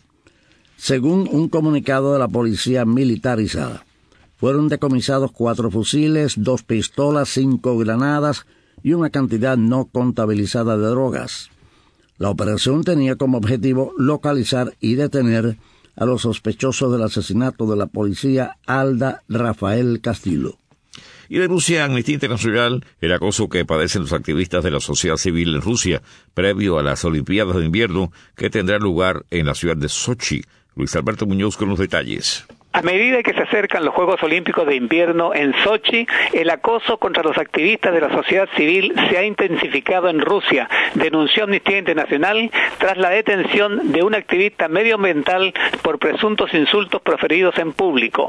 Según un comunicado de la policía militarizada, fueron decomisados 4 fusiles, 2 pistolas, 5 granadas y una cantidad no contabilizada de drogas. La operación tenía como objetivo localizar y detener a los sospechosos del asesinato de la policía Alda Rafael Castillo. Y denuncia Amnistía Internacional el acoso que padecen los activistas de la sociedad civil en Rusia previo a las Olimpiadas de Invierno que tendrán lugar en la ciudad de Sochi. Luis Alberto Muñoz con los detalles. A medida que se acercan los Juegos Olímpicos de Invierno en Sochi, el acoso contra los activistas de la sociedad civil se ha intensificado en Rusia, denunció Amnistía Internacional tras la detención de un activista medioambiental por presuntos insultos proferidos en público.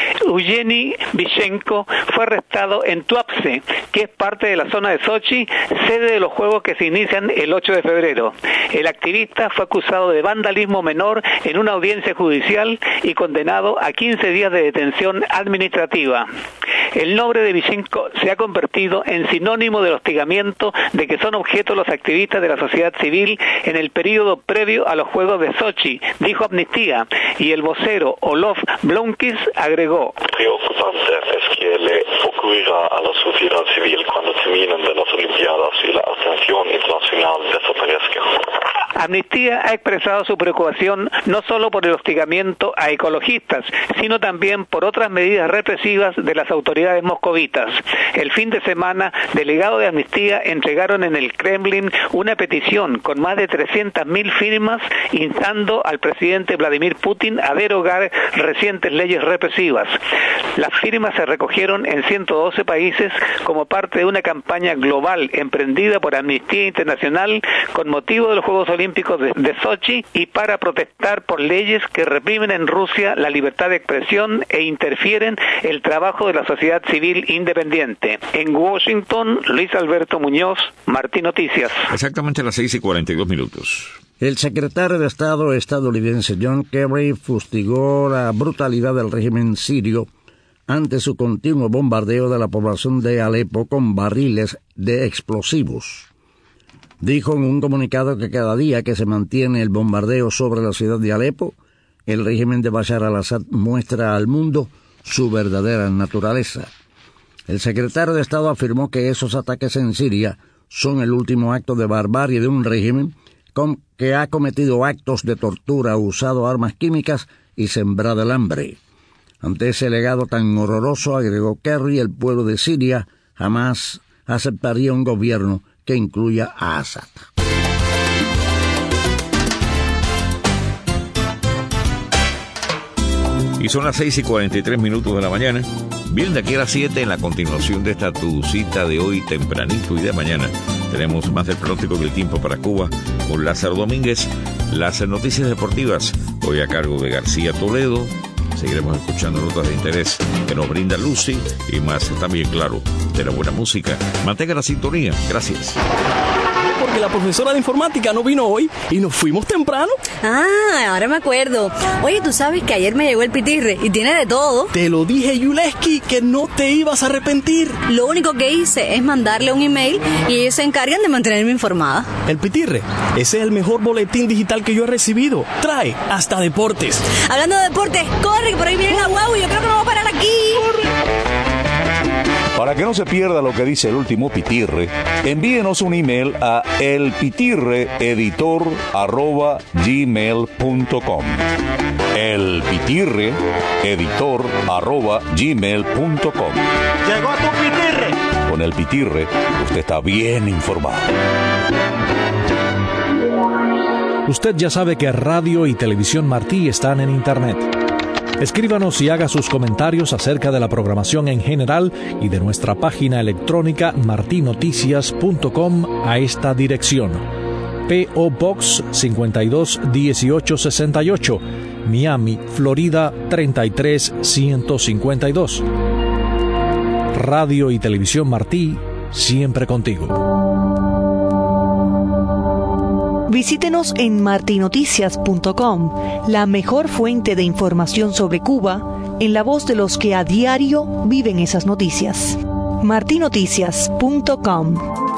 Eugeni Vishenko fue arrestado en Tuapse, que es parte de la zona de Sochi, sede de los Juegos que se inician el 8 de febrero. El activista fue acusado de vandalismo menor en una audiencia judicial y condenado a 15 días de detención administrativa. El nombre de Vishenko se ha convertido en sinónimo del hostigamiento de que son objeto los activistas de la sociedad civil en el período previo a los Juegos de Sochi, dijo Amnistía, y el vocero Olof Blomqvist agregó: preocupante es que le ocurra a la sociedad civil cuando terminen de las Olimpiadas y la atención internacional desaparezca. Amnistía ha expresado su preocupación no solo por el hostigamiento a ecologistas, sino también por otras medidas represivas de las autoridades moscovitas. El fin de semana, delegados de Amnistía entregaron en el Kremlin una petición con más de 300.000 firmas instando al presidente Vladimir Putin a derogar recientes leyes represivas. Las firmas se recogieron en 112 países como parte de una campaña global emprendida por Amnistía Internacional con motivo de los Juegos Olímpicos de Sochi y para protestar por leyes que reprimen en Rusia la libertad de expresión e interfieren el trabajo de la sociedad civil independiente. En Washington, Luis Alberto Muñoz, Martín Noticias. Exactamente a las 6:42. El secretario de Estado estadounidense John Kerry fustigó la brutalidad del régimen sirio ante su continuo bombardeo de la población de Alepo con barriles de explosivos. Dijo en un comunicado que cada día que se mantiene el bombardeo sobre la ciudad de Alepo, el régimen de Bashar al-Assad muestra al mundo su verdadera naturaleza. El secretario de Estado afirmó que esos ataques en Siria son el último acto de barbarie de un régimen que ha cometido actos de tortura, usado armas químicas y sembrado el hambre. Ante ese legado tan horroroso, agregó Kerry, el pueblo de Siria jamás aceptaría un gobierno que incluya a Assad. Y son las 6:43 de la mañana. Bien, de aquí a las 7, en la continuación de esta tu cita de hoy tempranito y de mañana, tenemos más del pronóstico del tiempo para Cuba con Lázaro Domínguez, las noticias deportivas, hoy a cargo de García Toledo. Seguiremos escuchando notas de interés que nos brinda Lucy y más también, claro, de la buena música. Mantenga la sintonía. Gracias. Porque la profesora de informática no vino hoy y nos fuimos temprano. Ah, ahora me acuerdo. Oye, tú sabes que ayer me llegó el pitirre y tiene de todo. Te lo dije, Yuleski, que no te ibas a arrepentir. Lo único que hice es mandarle un email y ellos se encargan de mantenerme informada. El pitirre, ese es el mejor boletín digital que yo he recibido. Trae hasta deportes. Hablando de deportes, corre, que por ahí viene la guagua y yo creo que me voy a parar aquí. ¡Corre! Para que no se pierda lo que dice el último pitirre, envíenos un email a elpitirreeditor@gmail.com. elpitirreeditor@gmail.com. Llegó tu pitirre. Con el pitirre, usted está bien informado. Usted ya sabe que Radio y Televisión Martí están en Internet. Escríbanos y haga sus comentarios acerca de la programación en general y de nuestra página electrónica martinoticias.com a esta dirección: P.O. Box 521868, Miami, Florida 33152. Radio y Televisión Martí, siempre contigo. Visítenos en martinoticias.com, la mejor fuente de información sobre Cuba, en la voz de los que a diario viven esas noticias. martinoticias.com.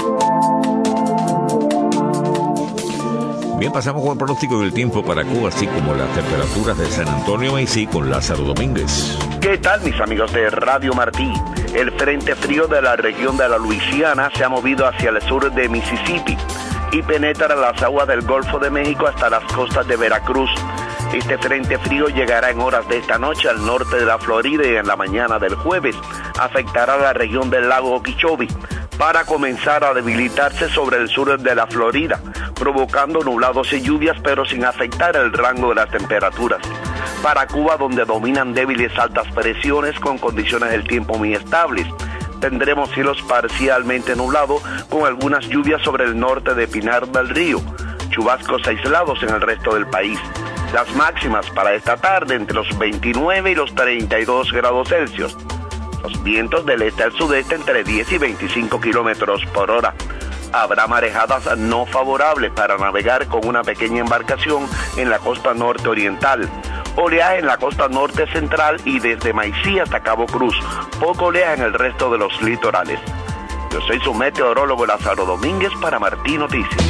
Bien, pasamos con el pronóstico del tiempo para Cuba, así como las temperaturas de San Antonio Maicí con Lázaro Domínguez. ¿Qué tal, mis amigos de Radio Martí? El frente frío de la región de la Luisiana se ha movido hacia el sur de Mississippi y penetra las aguas del Golfo de México hasta las costas de Veracruz. Este frente frío llegará en horas de esta noche al norte de la Florida y en la mañana del jueves afectará la región del lago Okeechobee para comenzar a debilitarse sobre el sur de la Florida, provocando nublados y lluvias, pero sin afectar el rango de las temperaturas. Para Cuba, donde dominan débiles altas presiones con condiciones del tiempo muy estables, tendremos cielos parcialmente nublados con algunas lluvias sobre el norte de Pinar del Río, chubascos aislados en el resto del país. Las máximas para esta tarde entre los 29 y los 32 grados Celsius. Los vientos del este al sudeste entre 10 y 25 kilómetros por hora. Habrá marejadas no favorables para navegar con una pequeña embarcación en la costa norte oriental. Oleaje en la costa norte central y desde Maicí hasta Cabo Cruz. Poco oleaje en el resto de los litorales. Yo soy su meteorólogo Lázaro Domínguez para Martí Noticias.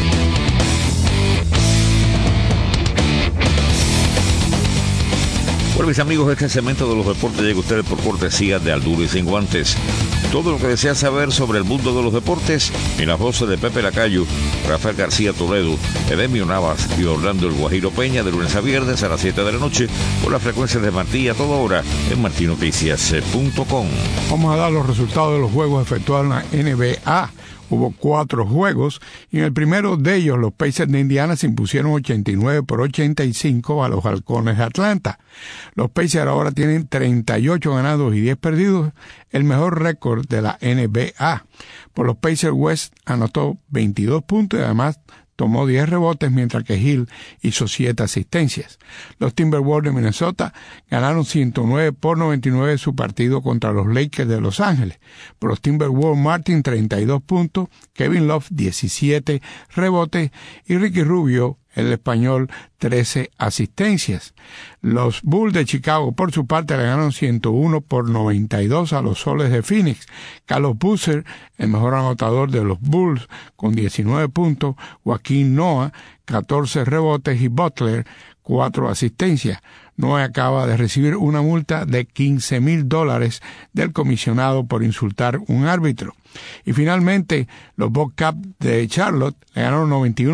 Bueno, mis amigos, este segmento de los deportes llega a ustedes por cortesía de Al Duro y Sin Guantes. Todo lo que desea saber sobre el mundo de los deportes en las voces de Pepe Lacayo, Rafael García Toledo, Edemio Navas y Orlando El Guajiro Peña, de lunes a viernes a las 7 de la noche por las frecuencias de Martí a toda hora en martinoticias.com. Vamos a dar los resultados de los juegos efectuados en la NBA. Hubo 4 juegos y en el primero de ellos los Pacers de Indiana se impusieron 89-85 a los Halcones de Atlanta. Los Pacers ahora tienen 38 ganados y 10 perdidos, el mejor récord de la NBA. Por los Pacers, West anotó 22 puntos y además tomó 10 rebotes, mientras que Hill hizo 7 asistencias. Los Timberwolves de Minnesota ganaron 109-99 su partido contra los Lakers de Los Ángeles. Por los Timberwolves, Martin 32 puntos, Kevin Love 17 rebotes y Ricky Rubio, el español, 13 asistencias. Los Bulls de Chicago, por su parte, le ganaron 101-92 a los Soles de Phoenix. Carlos Boozer, el mejor anotador de los Bulls, con 19 puntos. Joaquín Noah, 14 rebotes y Butler, 4 asistencias. Noah acaba de recibir una multa de $15,000 del comisionado por insultar un árbitro. Y finalmente, los Bobcats de Charlotte le ganaron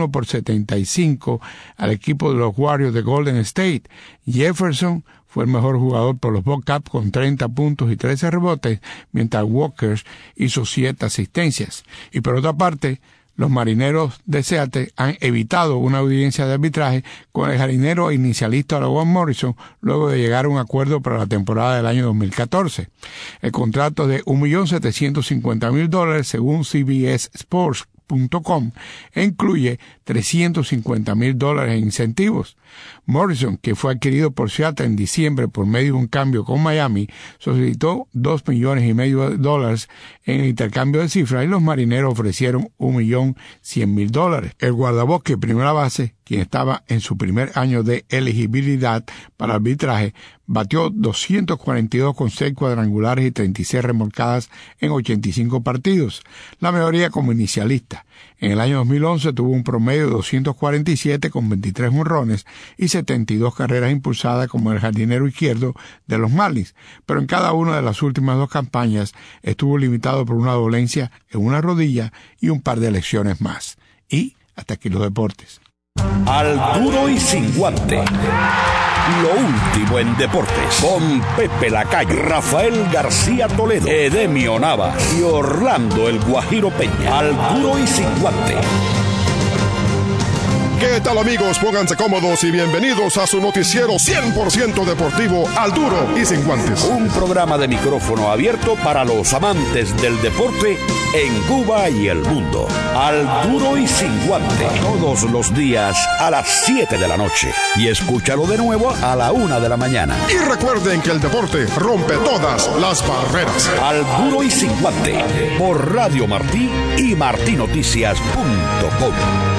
91-75 al equipo de los Warriors de Golden State. Jefferson fue el mejor jugador por los Bobcats con 30 puntos y 13 rebotes, mientras Walker hizo 7 asistencias. Y por otra parte, los Marineros de Seattle han evitado una audiencia de arbitraje con el jardinero inicialista Logan Morrison luego de llegar a un acuerdo para la temporada del año 2014. El contrato de $1.750.000 según CBS Sports.com e incluye $350,000 en incentivos. Morrison, que fue adquirido por Seattle en diciembre por medio de un cambio con Miami, solicitó $2,5 millones en el intercambio de cifras y los Marineros ofrecieron $1,100,000. El guardabosque primera base, quien estaba en su primer año de elegibilidad para arbitraje, batió 242 con 6 cuadrangulares y 36 remolcadas en 85 partidos, la mayoría como inicialista. En el año 2011 tuvo un promedio de 247 con 23 jonrones y 72 carreras impulsadas como el jardinero izquierdo de los Marlins, pero en cada una de las últimas 2 campañas estuvo limitado por una dolencia en una rodilla y un par de lesiones más. Y hasta aquí los deportes. Al Duro y Sin Guante. Lo último en deportes, con Pepe Lacayo, Rafael García Toledo, Edemio Navas y Orlando El Guajiro Peña. Al Duro y Sin Guante. ¿Qué tal, amigos? Pónganse cómodos y bienvenidos a su noticiero 100% deportivo, Al Duro y Sin Guantes. Un programa de micrófono abierto para los amantes del deporte en Cuba y el mundo. Al Duro y Sin Guante. Todos los días a las 7 de la noche. Y escúchalo de nuevo a la 1 de la mañana. Y recuerden que el deporte rompe todas las barreras. Al Duro y Sin Guante. Por Radio Martí y martinoticias.com.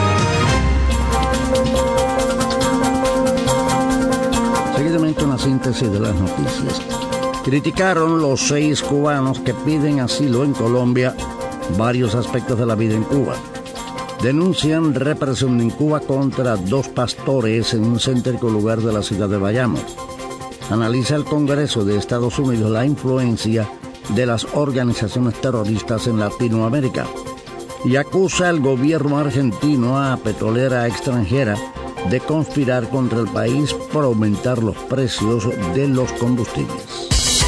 Seguidamente una síntesis de las noticias. Criticaron los 6 cubanos que piden asilo en Colombia varios aspectos de la vida en Cuba. Denuncian represión en Cuba contra 2 pastores en un céntrico lugar de la ciudad de Bayamo. Analiza el Congreso de Estados Unidos la influencia de las organizaciones terroristas en Latinoamérica y acusa al gobierno argentino a petrolera extranjera de conspirar contra el país por aumentar los precios de los combustibles.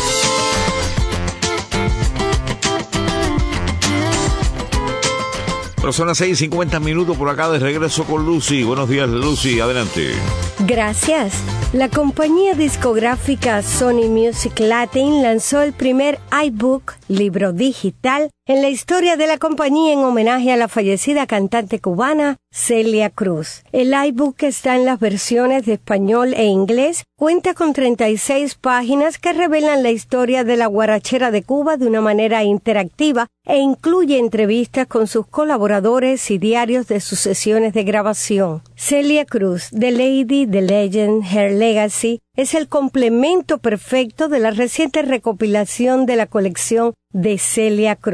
Pero son las 6:50 por acá, de regreso con Lucy. Buenos días, Lucy, adelante. Gracias. La compañía discográfica Sony Music Latin lanzó el primer iBook, libro digital, en la historia de la compañía en homenaje a la fallecida cantante cubana Celia Cruz. El iBook está en las versiones de español e inglés, cuenta con 36 páginas que revelan la historia de la guarachera de Cuba de una manera interactiva e incluye entrevistas con sus colaboradores y diarios de sus sesiones de grabación. Celia Cruz, The Lady, The Legend, Her Legacy, es el complemento perfecto de la reciente recopilación de la colección de Celia Cruz.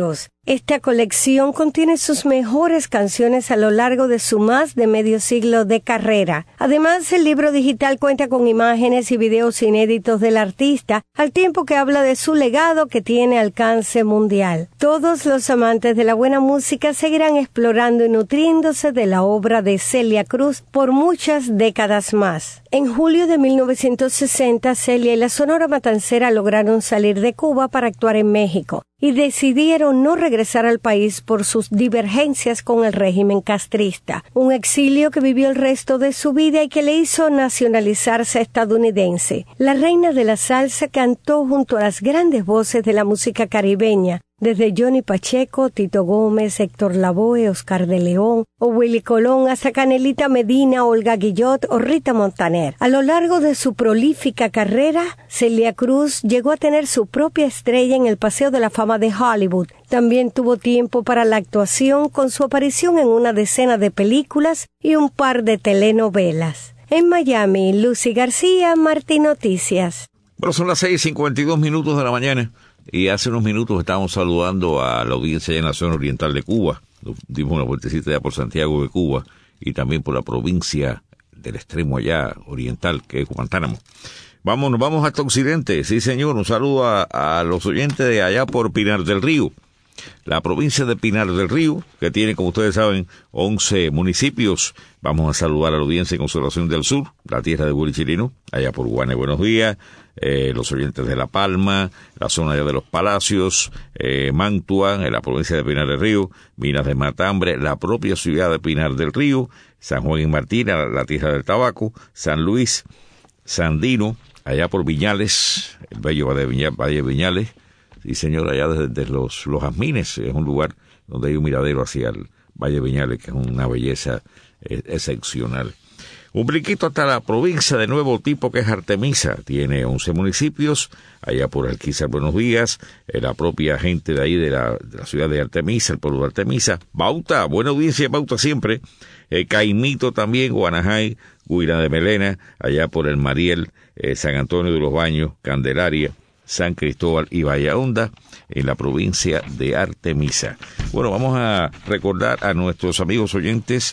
Esta colección contiene sus mejores canciones a lo largo de su más de medio siglo de carrera. Además, el libro digital cuenta con imágenes y videos inéditos del artista, al tiempo que habla de su legado que tiene alcance mundial. Todos los amantes de la buena música seguirán explorando y nutriéndose de la obra de Celia Cruz por muchas décadas más. En julio de 1960, Celia y la Sonora Matancera lograron salir de Cuba para actuar en México y decidieron no regresar al país por sus divergencias con el régimen castrista, un exilio que vivió el resto de su vida y que le hizo nacionalizarse estadounidense. La reina de la salsa cantó junto a las grandes voces de la música caribeña, desde Johnny Pacheco, Tito Gómez, Héctor Lavoe, Oscar de León o Willy Colón hasta Canelita Medina, Olga Guillot o Rita Montaner. A lo largo de su prolífica carrera, Celia Cruz llegó a tener su propia estrella en el Paseo de la Fama de Hollywood. También tuvo tiempo para la actuación con su aparición en una decena de películas y un par de telenovelas. En Miami, Lucy García, Martí Noticias. Bueno, son las 6:52 de la mañana. Y hace unos minutos estábamos saludando a la audiencia en la zona oriental de Cuba. Dimos una vueltecita ya por Santiago de Cuba y también por la provincia del extremo allá oriental, que es Guantánamo. Nos vamos hasta Occidente. Sí, señor, un saludo a los oyentes de allá por Pinar del Río. La provincia de Pinar del Río, que tiene, como ustedes saben, 11 municipios. Vamos a saludar a la audiencia en Consolación del Sur, la tierra de Willy Chirino, allá por Guane, buenos días. Los oyentes de La Palma, la zona allá de Los Palacios, Mantua, en la provincia de Pinar del Río, Minas de Matambre, la propia ciudad de Pinar del Río, San Juan y Martín, la tierra del tabaco, San Luis, Sandino, allá por Viñales, el bello Valle Viñales. Sí, señor, allá desde los Jazmines, es un lugar donde hay un miradero hacia el Valle Viñales, que es una belleza excepcional. Un brinquito hasta la provincia de nuevo tipo, que es Artemisa. Tiene 11 municipios, allá por Alquizar, buenos días, la propia gente de ahí de la ciudad de Artemisa, el pueblo de Artemisa. Bauta, buena audiencia, Bauta siempre. Caimito también, Guanajay, Guira de Melena, allá por el Mariel, San Antonio de los Baños, Candelaria, San Cristóbal y Bahía en la provincia de Artemisa. Bueno, vamos a recordar a nuestros amigos oyentes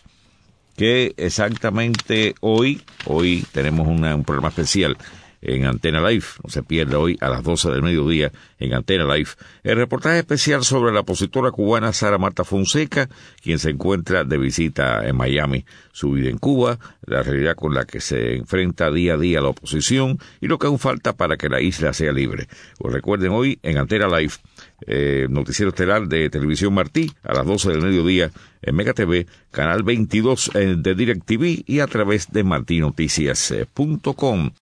que exactamente hoy tenemos un programa especial en Antena Live. No se pierda hoy a las 12 del mediodía en Antena Live el reportaje especial sobre la opositora cubana Sara Marta Fonseca, quien se encuentra de visita en Miami. Su vida en Cuba, la realidad con la que se enfrenta día a día la oposición y lo que aún falta para que la isla sea libre. Pues recuerden, hoy en Antena Live, noticiero estelar de Televisión Martí a las 12 del mediodía en Mega TV, canal 22 de DirecTV y a través de martinoticias.com.